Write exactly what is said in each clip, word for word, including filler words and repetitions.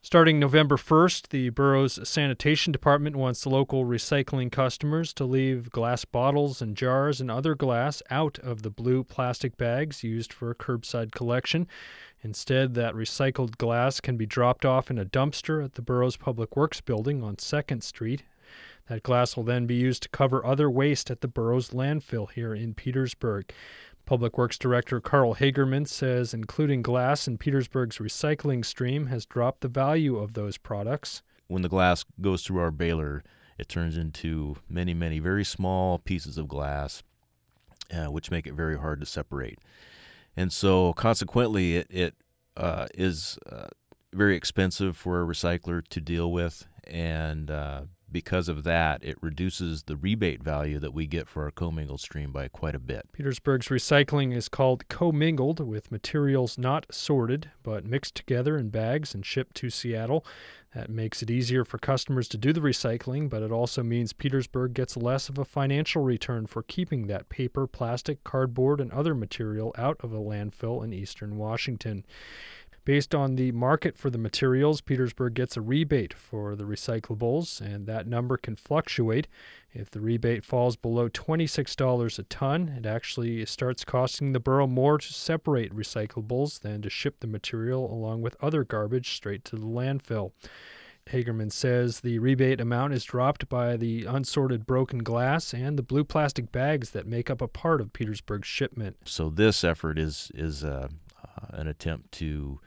Starting November first, the borough's sanitation department wants local recycling customers to leave glass bottles and jars and other glass out of the blue plastic bags used for curbside collection. Instead, that recycled glass can be dropped off in a dumpster at the borough's Public Works building on second Street. That glass will then be used to cover other waste at the borough's landfill here in Petersburg. Public Works Director Carl Hagerman says including glass in Petersburg's recycling stream has dropped the value of those products. When the glass goes through our baler, it turns into many, many very small pieces of glass, uh, which make it very hard to separate. And so consequently, it, it uh, is uh, very expensive for a recycler to deal with, and uh, because of that, it reduces the rebate value that we get for our commingled stream by quite a bit. Petersburg's recycling is called commingled, with materials not sorted, but mixed together in bags and shipped to Seattle. That makes it easier for customers to do the recycling, but it also means Petersburg gets less of a financial return for keeping that paper, plastic, cardboard, and other material out of a landfill in eastern Washington. Based on the market for the materials, Petersburg gets a rebate for the recyclables, and that number can fluctuate. If the rebate falls below twenty-six dollars a ton, it actually starts costing the borough more to separate recyclables than to ship the material along with other garbage straight to the landfill. Hagerman says the rebate amount is dropped by the unsorted broken glass and the blue plastic bags that make up a part of Petersburg's shipment. So this effort is, is uh, uh, an attempt to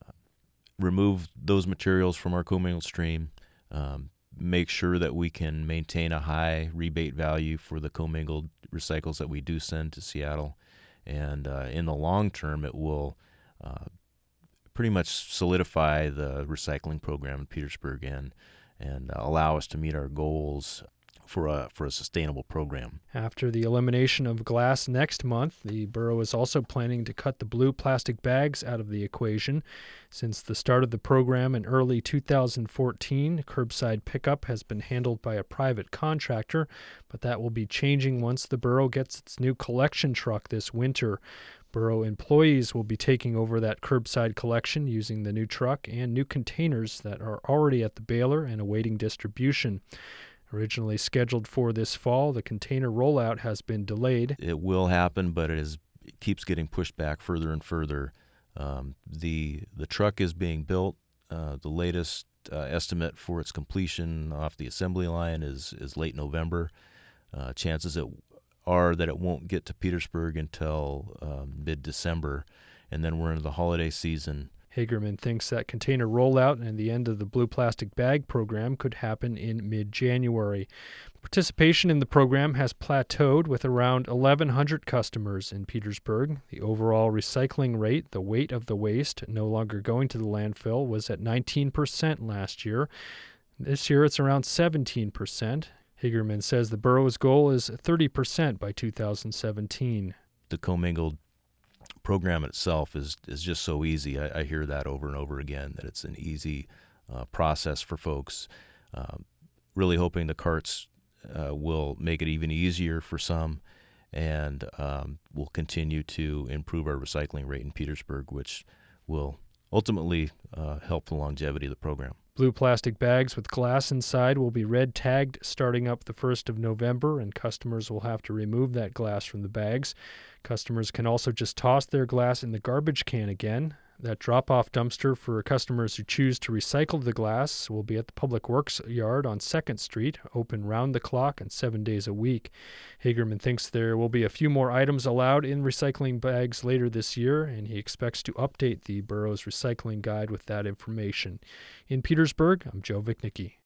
remove those materials from our commingled stream, um, make sure that we can maintain a high rebate value for the commingled recycles that we do send to Seattle. And uh, in the long term, it will uh, pretty much solidify the recycling program in Petersburg and, and allow us to meet our goals for a for a sustainable program. After the elimination of glass next month, the borough is also planning to cut the blue plastic bags out of the equation. Since the start of the program in early two thousand fourteen, curbside pickup has been handled by a private contractor, but that will be changing once the borough gets its new collection truck this winter. Borough employees will be taking over that curbside collection using the new truck and new containers that are already at the baler and awaiting distribution. Originally scheduled for this fall, the container rollout has been delayed. It will happen, but it, is, it keeps getting pushed back further and further. Um, the the truck is being built. Uh, the latest uh, estimate for its completion off the assembly line is, is late November. Uh, chances it are that it won't get to Petersburg until um, mid-December, and then we're into the holiday season. Hagerman thinks that container rollout and the end of the blue plastic bag program could happen in mid-January. Participation in the program has plateaued with around eleven hundred customers in Petersburg. The overall recycling rate, the weight of the waste no longer going to the landfill, was at nineteen percent last year. This year it's around seventeen percent. Hagerman says the borough's goal is thirty percent by two thousand seventeen. The commingled program itself is is just so easy. I, I hear that over and over again, that it's an easy uh, process for folks. Um, really hoping the carts uh, will make it even easier for some, and um, will continue to improve our recycling rate in Petersburg, which will ultimately uh, help the longevity of the program. Blue plastic bags with glass inside will be red tagged starting up the first of November, and customers will have to remove that glass from the bags. Customers can also just toss their glass in the garbage can again. That drop-off dumpster for customers who choose to recycle the glass will be at the Public Works yard on second Street, open round the clock and seven days a week. Hagerman thinks there will be a few more items allowed in recycling bags later this year, and he expects to update the borough's recycling guide with that information. In Petersburg, I'm Joe Vichnicki.